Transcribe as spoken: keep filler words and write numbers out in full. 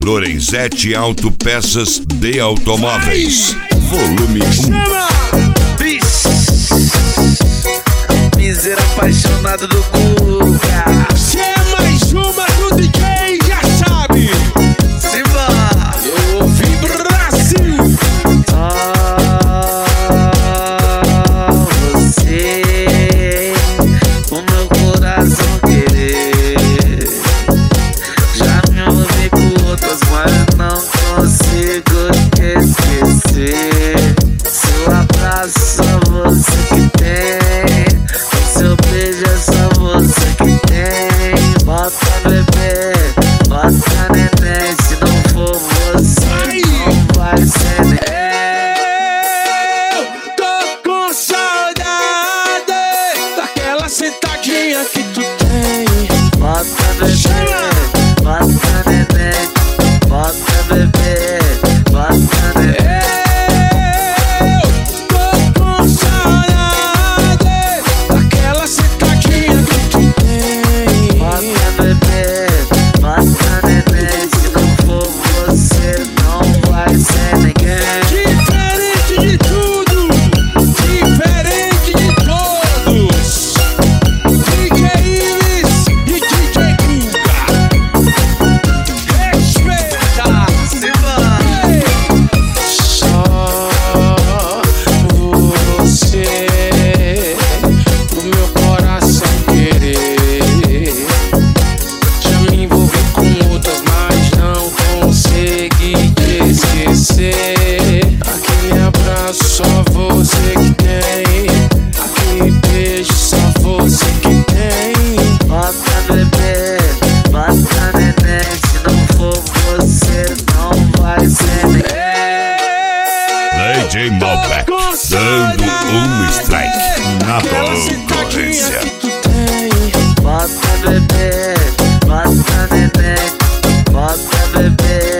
Lorenzetti Autopeças de Automóveis. Volume um. Miseira apaixonado do Guga. Se é mais uma do D J, já sabe. Simba, eu ouvi Brasil. Ah, você, o meu coração querer. Já me envolvi com outras, mas não consigo te esquecer. Seu abraço, só você que tem. O seu beijo é só você que tem. Bota bebê, bota neném. Se não for você, não vai ser neném. Eu tô com saudade daquela sentadinha que tu tem. Bota bebê, bota neném. Bota bebê, bota neném. Aquele abraço só você que tem. Aquele beijo só você que tem. Bota bebê, bota neném. Se não for você, não vai ser ninguém. D J Malbec dando um strike na concorrência. Bota bebê, bota neném. Bota bebê.